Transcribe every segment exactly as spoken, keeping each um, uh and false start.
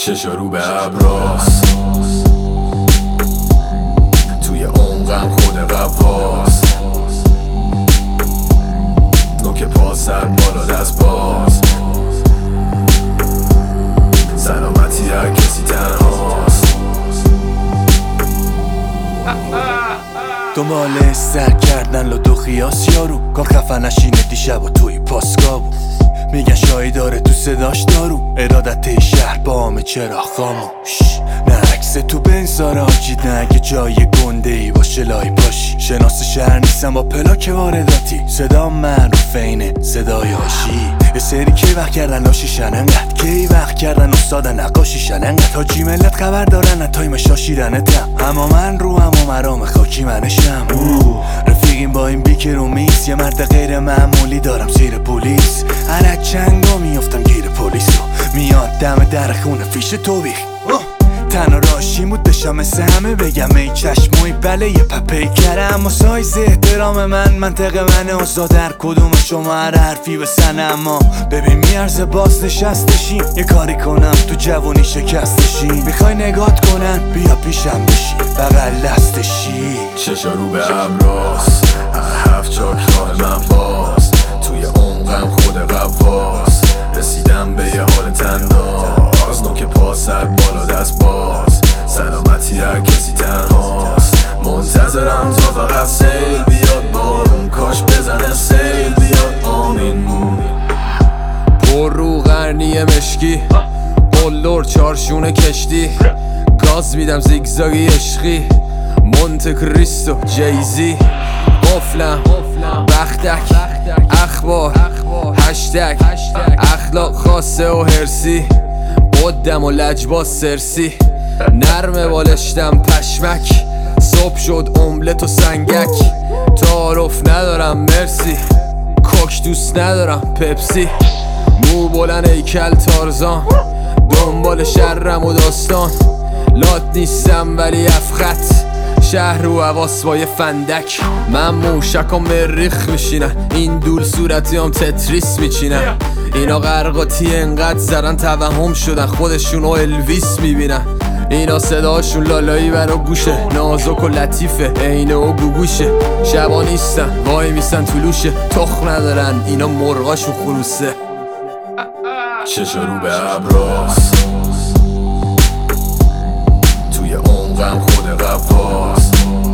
چشا رو به ابراست، توی عمقم خود قواست، نوک پا سر بالا دست باز، سلامتی هر کسی تنهاست. دنبال سر کردن لدو خیاس یارو، کار خفن نشینه دیشب و توی پاسگاه بود. میگن شایی داره تو صداش دارو، ارادت شهر با همه چرا خاموش. نه عکس تو بنزاره آجید، نه اگه جای گنده ای باشه لای پاشی. شناس شهر نیستم با پلاک وارداتی، صدا معروف اینه صدای هاشی. یه سری کی وقت کردن لاشیشن انقدر، کی وقت کردن استاد نقاشیشن انقدر. حاجی ملت خبر دارن تایم شاشیرنتم، اما من رو هم و مرام خاکی منشم. رفیقیم با این بیکر و میس، یه مرد غیر معمولی دارم زیر پلیس. هر چنگا میافتم گیر پلیس رو، میاد دم در خونه فیش تو بیخ. تنها راشیم بود داشتم مثل همه بگم ای چشموی بله یه پپی کرم. اما سایز احترام من منطق منه، آزاد هر کدوم شما هر حرفی بسنه. اما ببین میارزه باز نشستشیم، یه کاری کنم تو جوانی شکستشیم. میخوای نگات کنن بیا پیشم بشی بغل دستشی. چشا رو به ابراست، هفت چاک راه من باز، توی عمقم خود قواست، رسیدم به یه حال تنداز، نوک پا سر بالا دست باز، سلامتی هر کسی تنهاست. منتظرم تا فقط سیل بیاد بارون، کاش بزنه سیل بیاد آمین. پر رو قرنی مشکی، قلدر چارشون کشتی، گاز میدم زیگزاگی عشقی، مونت کریستو جیزی. قفلم بختک اخبار هشتگ اخلاق خاصه و هرسی، قدم و لجباز سرسی، نرمه بالشتم پشمک، صبح شد املت و سنگک. تعارف ندارم مرسی، کوک دوست ندارم پپسی. مو بلند هیکل تارزان، دنبال شرم و داستان، لات نیستم ولی افخط، شهر و حواس با یه فندک. من موشک و مریخ میشینن، این دول صورتی هم تتریس میچینن. اینا غرقاتی انقدر زدن توهم شدن خودشون و الویس میبینن. اینا صداشون لالایی برا گوشه، نازک و لطیفه عینه و گوگوشه. شبا نیستن وای میستن طلوشه، تخم ندارن اینا مرغاشون خروسه. چشا رو به ابراست، توی عمقم خود قواست،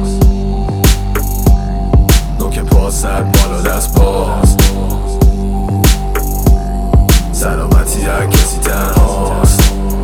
نوک پا سر بالا دست باز، سلامتی هر کسی تنهاست.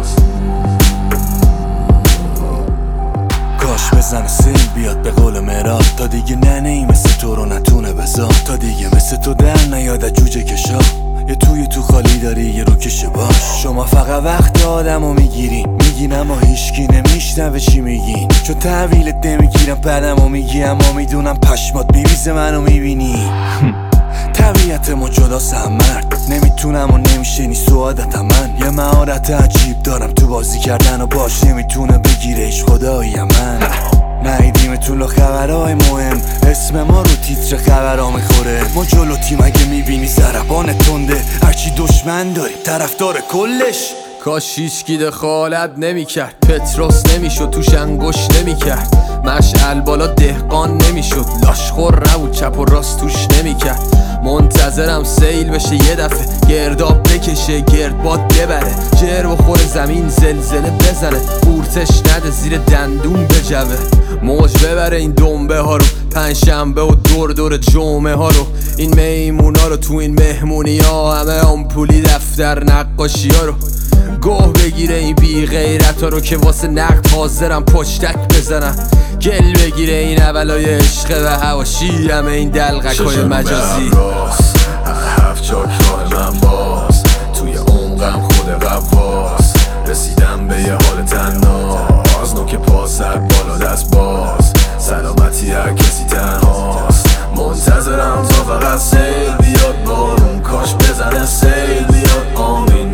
کاش بزنه سیل بیاد به قول مراد، تا دیگه ننهی مثل تو رو نتونه بزار، تا دیگه مثل تو در نیاد جوجه کشا. یه توی تو خالی داری یه رو کشه باش. شما فقط وقت آدمو میگیرین، میگین اما هیچکی نمیشنوه چی میگین، چون تحویلت نمیگیرم بعدمو میگی، اما میدونم پشمات میریزه منو میبینی. طبیعتمو جداست هم مرد، نمیتونم و نمیشه نی سعادتم. من یه مهارت عجیب دارم تو بازی کردن و باش نمیتونه بگیرش خدایی من. نهیدیم تو خبرهای مهم، اسم ما رو تیتر خبرها میخوره. ما جلو تیم اگه میبینی ضربان تنده، هرچی دشمن داری طرفدار کلش. کاش هیچکی دخالت نمیکرد، پتروس نمیشد توش انگوش نمیکرد، مشعل بالا دهقان نمیشد، لاشخور نبود چپ و راست توش نمیکرد. منتظرم سیل بشه یه دفعه، گرداب بکشه گردباد ببره، جر بخوره زمین زلزله بزنه، قورتش نده زیر دندون بجوه. موج ببره این دنبه ها رو، پنجشنبه و دور دور جمعه ها رو، این میمونا رو تو این مهمونی ها، همه آمپولی دفتر نقاشی ها رو. گوه بگیره این بی غیرت ها رو که واسه نقد حاضرم پشتک بزنم، گل بگیره این اولای عشق و حواشی، همه این دلغک های مجازی. هفت چاک راه من باز، توی عمقم خود قواست، رسیدم به یه حال تناز، نوک پا سر بالا دست باز، سلامتی هر کسی تنهاست. منتظرم تا فقط سیل بیاد بارون، کاش بزنه سیل بیاد آمین.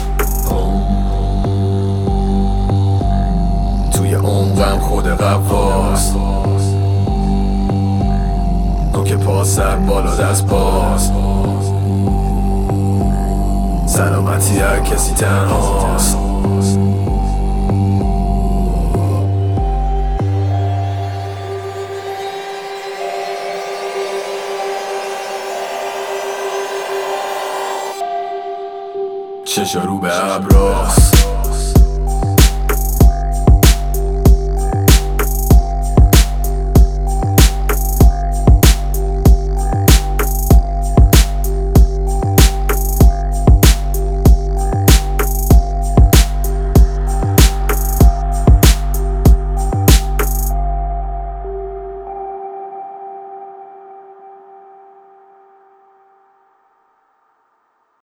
توی عمقم خود قواست، نوک پا سر بالا دست باز، سلامتی هر کسی تنهاست. چشا رو به ابراست